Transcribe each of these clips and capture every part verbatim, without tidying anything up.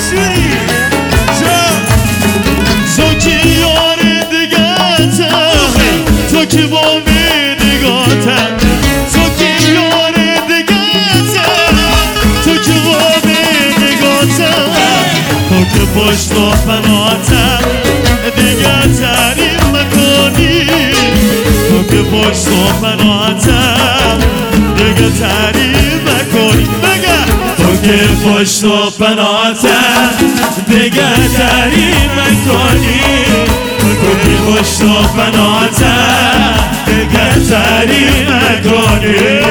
عاشوری تو کی یار دیگته تو کی با می نگاته تو کی یار دیگته تو کی با می نگاته تو که پشت و پناته دیگه تعریف مکنی تو که پشت و پناته دیگه تعریف مکنی بگه تو که پشت و پناته دیگه تعریف مکنی تو که پشت و پناته دیگه تعریف مکنی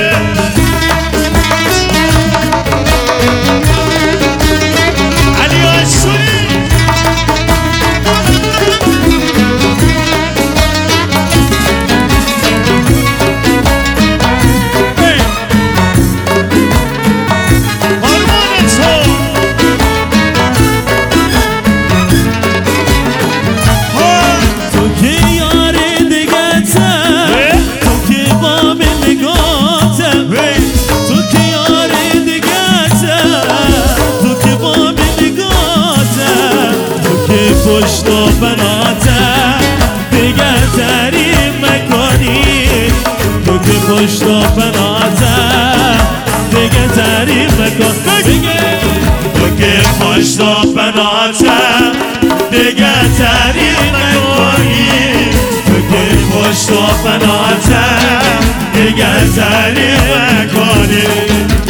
پشت و بناته دیگه تعریف مکنی تو که پشت و بناته دیگه تعریف مکنی تو که پشت و بناته دیگه تعریف مکنی تو که پشت و بناته دیگه تعریف مکنی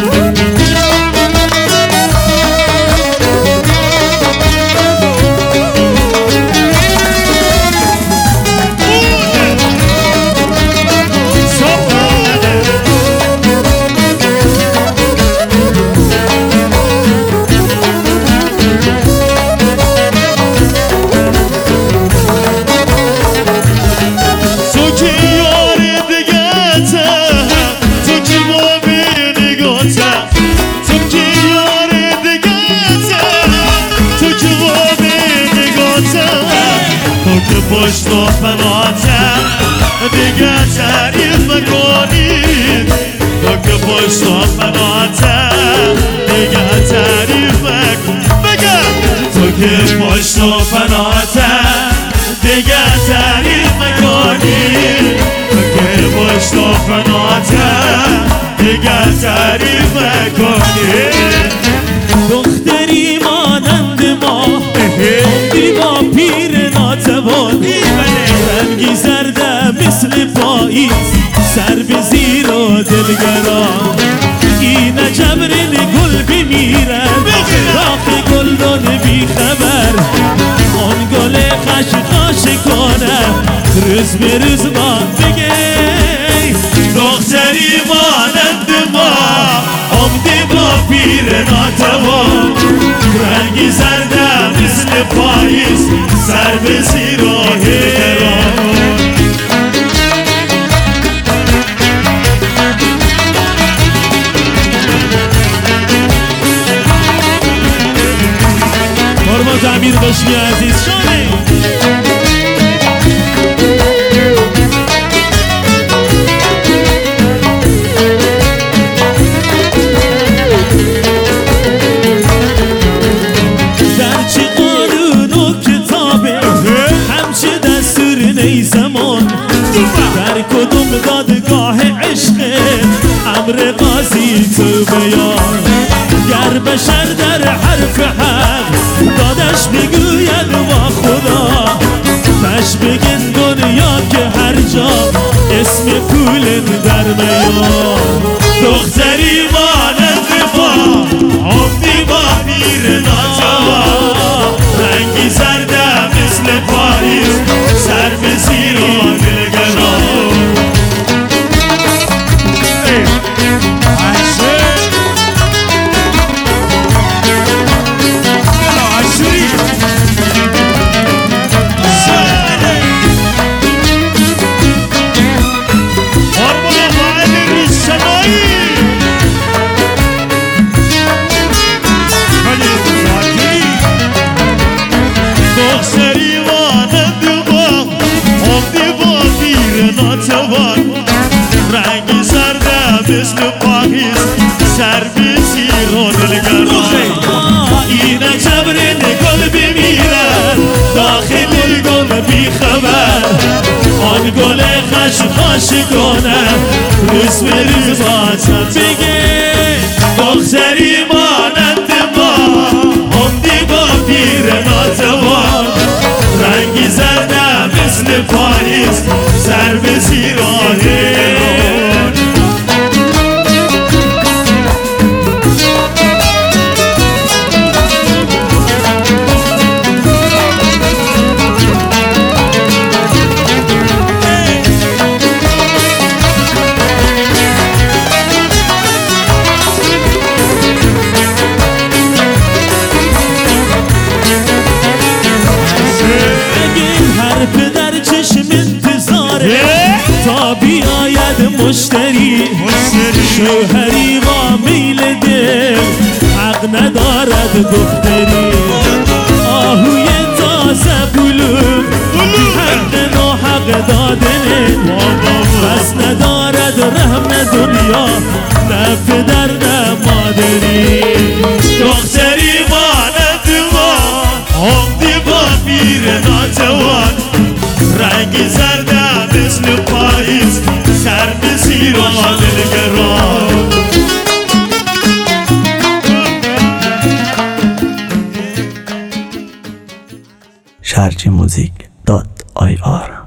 پشت و پناته دیگه تعریف مکنید تو که پشت و پناته دیگه تعریف مکنید بگه تو که پشت و پناته دیگه تعریف مکنید تو که پشت و پناته دیگه تعریف مکنید دختری مانند ما عمری با پیر ناتوانی رنگی زرده مثل پاییز سر به زیر و دلگران این جبرین گل بمیرن راخ گلدان بی خبر آن گل خش خاش کنه روز به روز ما بگه دختری مانند ما عمری با پیر ناتوان رنگی زرده مثل پاییز سر به زیر و دلگران فرماز امیر بشمی عزیز شانه در کدوم دادگاه عشق امر قاضی تو بیان گر بشر در حرف حق دادش بگوید با خدا بش بگن دنیا که هر جا اسم پول در میان دختری مانند ما عمری با پیر ناتوان رنگی زرده مثل پاییز سر به زیر و دلگران عاشقانه روز به روز باشد بگه دختری مانند ما همدی با پیر ناتوان رنگی زرده مثل پاییز سر به زیر آهن پدر چشم انتظاره تا بیاید مشتری شوهری با میل دل حق ندارد دختری آهوی تازه بلور حق نو حق دادنه بس ندارد رحم دنیا نه پدر نه مادری دختری مانند ما همدی با پیر ناتوان رنگی زرده مثل پاییز سر به زیر دلگران شرجی موزیک دات آی آر